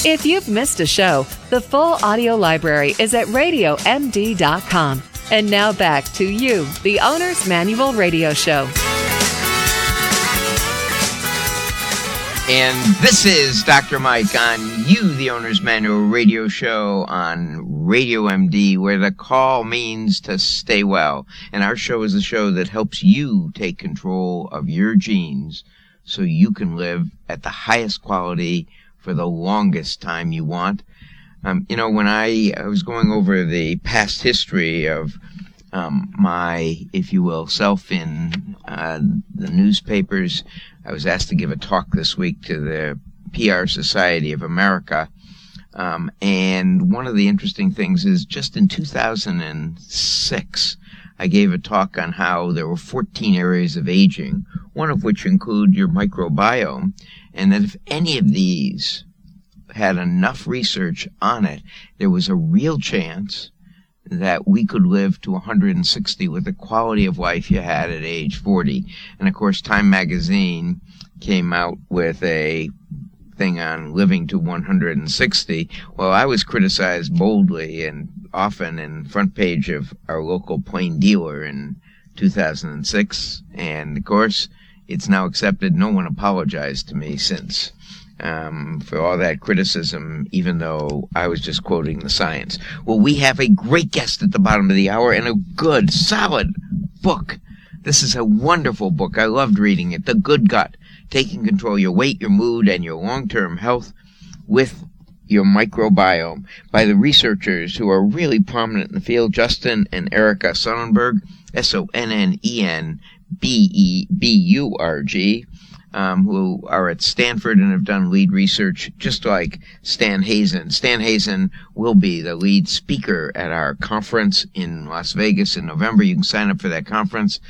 If you've missed a show, the full audio library is at RadioMD.com. And now back to you, the Owner's Manual Radio Show. And this is Dr. Mike on You, the Owner's Manual Radio Show on Radio MD, where the call means to stay well. And our show is a show that helps you take control of your genes so you can live at the highest quality for the longest time you want. When I was going over the past history of my, if you will, self in the newspapers, I was asked to give a talk this week to the PR Society of America. And one of the interesting things is just in 2006, I gave a talk on how there were 14 areas of aging, one of which include your microbiome, and that if any of these had enough research on it, there was a real chance that we could live to 160 with the quality of life you had at age 40. And of course, Time magazine came out with a thing on living to 160. Well, I was criticized boldly and often in front page of our local Plain Dealer in 2006. And of course, it's now accepted. No one apologized to me since. For all that criticism, even though I was just quoting the science. Well, we have a great guest at the bottom of the hour and a good, solid book. This is a wonderful book. I loved reading it. The Good Gut, Taking Control of Your Weight, Your Mood, and Your Long-Term Health with Your Microbiome, by the researchers who are really prominent in the field, Justin and Erica Sonnenberg, Sonnenbeburg, who are at Stanford and have done lead research, just like Stan Hazen. Stan Hazen will be the lead speaker at our conference in Las Vegas in November. You can sign up for that conference,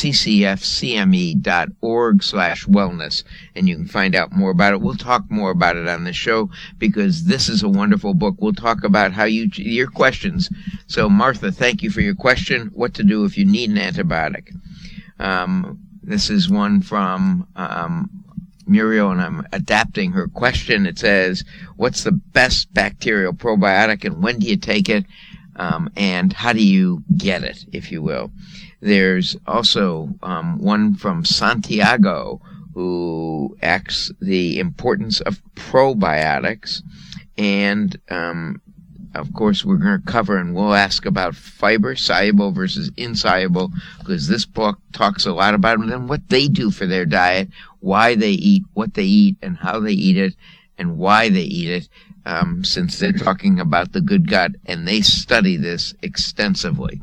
ccfcme.org/wellness, and you can find out more about it. We'll talk more about it on this show because this is a wonderful book. We'll talk about how your questions. So, Martha, thank you for your question. What to do if you need an antibiotic. This is one from Muriel, and I'm adapting her question. It says, what's the best bacterial probiotic, and when do you take it, and how do you get it, if you will? There's also one from Santiago, who asks the importance of probiotics, and of course, we're going to cover and we'll ask about fiber, soluble versus insoluble, because this book talks a lot about them, and what they do for their diet, why they eat what they eat, and how they eat it, and why they eat it, since they're talking about the good gut, and they study this extensively.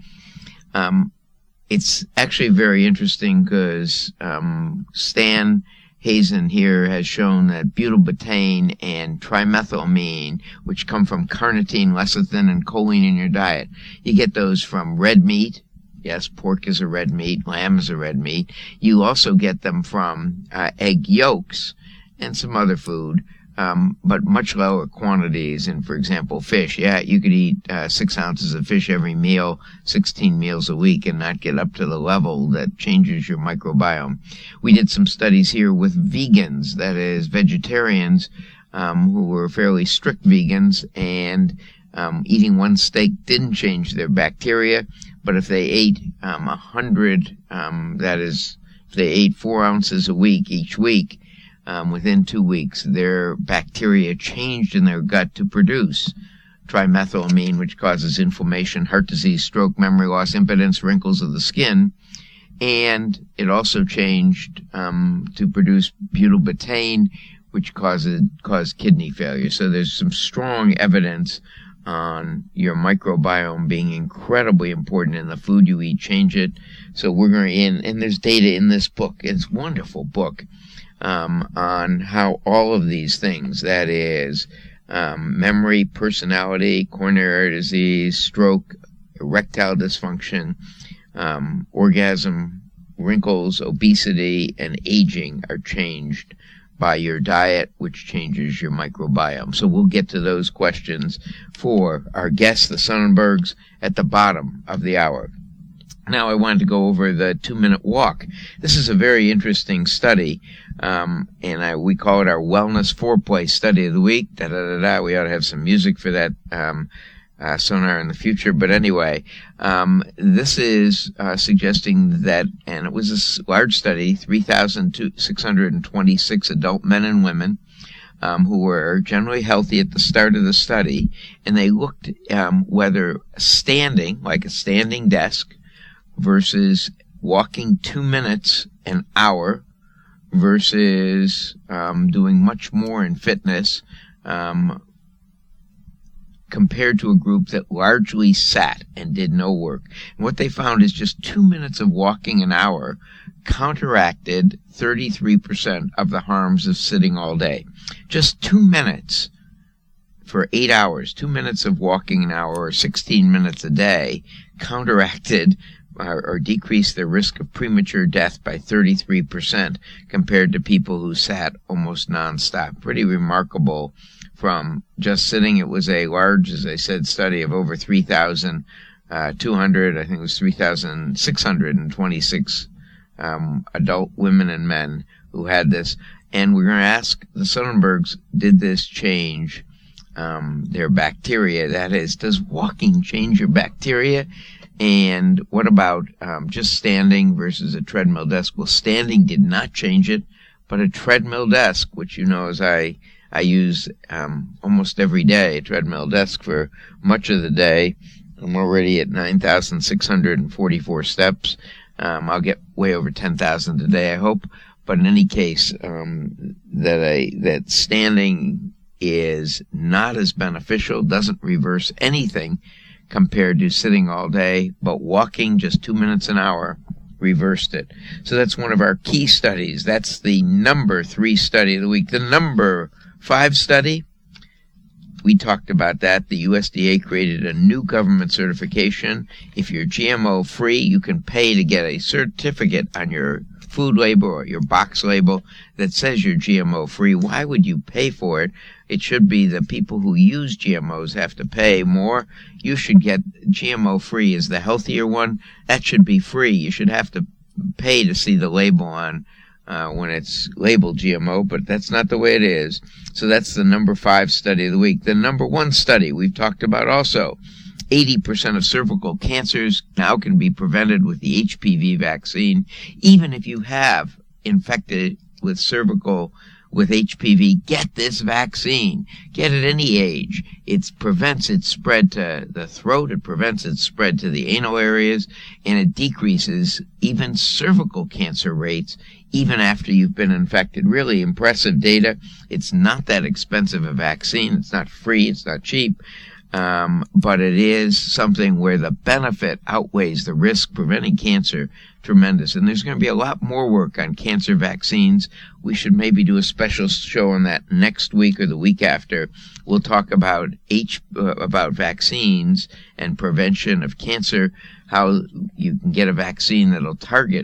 It's actually very interesting because Stan Hazen here has shown that butylbetane and trimethylamine, which come from carnitine, lecithin, and choline in your diet, you get those from red meat. Yes, pork is a red meat. Lamb is a red meat. You also get them from egg yolks and some other food, but much lower quantities in, for example, fish. Yeah, you could eat 6 ounces of fish every meal, 16 meals a week, and not get up to the level that changes your microbiome. We did some studies here with vegans, that is, vegetarians who were fairly strict vegans, and eating one steak didn't change their bacteria, but if they ate 100, that is, if they ate 4 ounces a week each week, within 2 weeks, their bacteria changed in their gut to produce trimethylamine, which causes inflammation, heart disease, stroke, memory loss, impotence, wrinkles of the skin. And it also changed to produce butylbetane, which caused kidney failure. So there's some strong evidence on your microbiome being incredibly important in the food you eat. Change it. So we're going to, and there's data in this book. It's a wonderful book. On how all of these things, that is, memory, personality, coronary disease, stroke, erectile dysfunction, orgasm, wrinkles, obesity, and aging are changed by your diet, which changes your microbiome. So we'll get to those questions for our guests, the Sonnenbergs, at the bottom of the hour. Now I wanted to go over the 2-minute walk. This is a very interesting study, and we call it our Wellness Foreplay Study of the Week. We ought to have some music for that sonar in the future. But anyway, this is suggesting that, and it was a large study, 3,626 adult men and women who were generally healthy at the start of the study, and they looked whether standing, like a standing desk, versus walking 2 minutes an hour versus doing much more in fitness compared to a group that largely sat and did no work. And what they found is just 2 minutes of walking an hour counteracted 33% of the harms of sitting all day. Just 2 minutes for 8 hours, 2 minutes of walking an hour or 16 minutes a day counteracted or decreased their risk of premature death by 33% compared to people who sat almost nonstop. Pretty remarkable from just sitting. It was a large, as I said, study of over 3,200, I think it was 3,626 adult women and men who had this. And we're going to ask the Sonnenbergs, did this change their bacteria? That is, does walking change your bacteria? And what about just standing versus a treadmill desk? Well, standing did not change it, but a treadmill desk, which you know as I use almost every day, a treadmill desk for much of the day. I'm already at 9,644 steps. I'll get way over 10,000 today, I hope. But in any case, that standing is not as beneficial, doesn't reverse anything compared to sitting all day, but walking just 2 minutes an hour reversed it. So that's one of our key studies. That's the number 3 study of the week. The number 5 study, we talked about that. The USDA created a new government certification. If you're GMO free, you can pay to get a certificate on your food label or your box label that says you're GMO free. Why would you pay for it? It should be the people who use GMOs have to pay more. You should get GMO free as the healthier one. That should be free. You should have to pay to see the label on when it's labeled GMO, but that's not the way it is. So that's the number 5 study of the week. The number 1 study we've talked about also. 80% of cervical cancers now can be prevented with the HPV vaccine, even if you have infected with cervical with HPV. Get this vaccine. Get it any age. It prevents its spread to the throat. It prevents its spread to the anal areas, and it decreases even cervical cancer rates even after you've been infected. Really impressive data. It's not that expensive a vaccine. It's not free. It's not cheap. But it is something where the benefit outweighs the risk. Preventing cancer, tremendous. And there's going to be a lot more work on cancer vaccines. We should maybe do a special show on that next week or the week after. We'll talk about vaccines and prevention of cancer, how you can get a vaccine that'll target,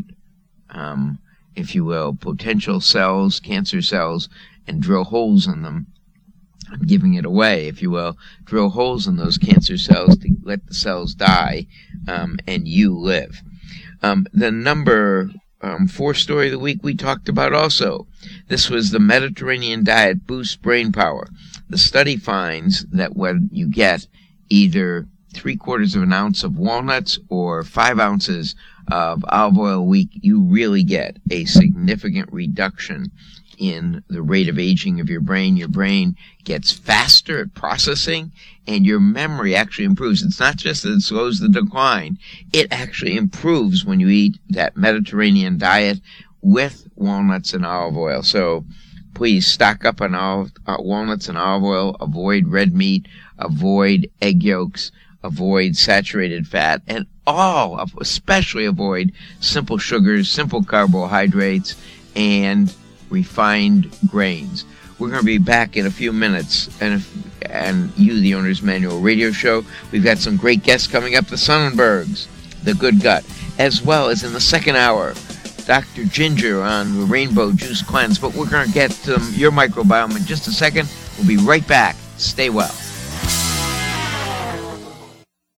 if you will, potential cells, cancer cells, and drill holes in them. I'm giving it away, if you will. Drill holes in those cancer cells to let the cells die, and you live. The number 4 story of the week we talked about also. This was the Mediterranean diet boosts brain power. The study finds that when you get either 3/4 of an ounce of walnuts or 5 ounces of olive oil a week, you really get a significant reduction in the rate of aging of your brain. Your brain gets faster at processing, and your memory actually improves. It's not just that it slows the decline. It actually improves when you eat that Mediterranean diet with walnuts and olive oil. So please stock up on walnuts and olive oil. Avoid red meat. Avoid egg yolks. Avoid saturated fat. And especially avoid simple sugars, simple carbohydrates, and refined grains. We're going to be back in a few minutes, and you, the Owner's Manual Radio Show. We've got some great guests coming up, the Sonnenbergs, the Good Gut, as well as in the second hour, Dr. Ginger on the Rainbow Juice Cleanse. But we're going to get to your microbiome in just a second. We'll be right back. Stay well.